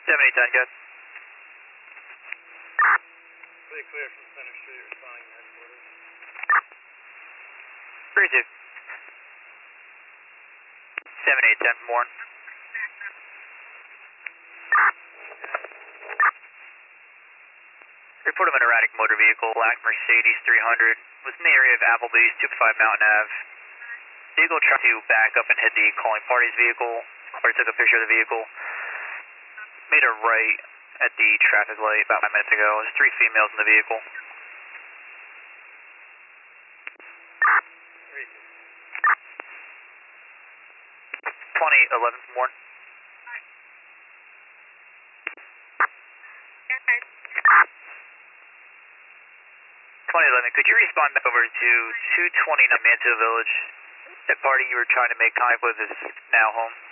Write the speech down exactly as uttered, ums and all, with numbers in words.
seventy ten, good. Clear, clear from Center Street, responding to headquarters. three two. seven eight ten, Warren. Report of an erratic motor vehicle, black Mercedes three hundred, was in the area of Applebee's, two five Mountain Ave. Vehicle tried to back up and hit the calling party's vehicle. Party took a picture of the vehicle. Made a right at the traffic light about five minutes ago. There's three females in the vehicle. twenty eleven from Warren. twenty eleven, could you respond back over to two twenty-nine Mansfield Village? That party you were trying to make contact with is now home.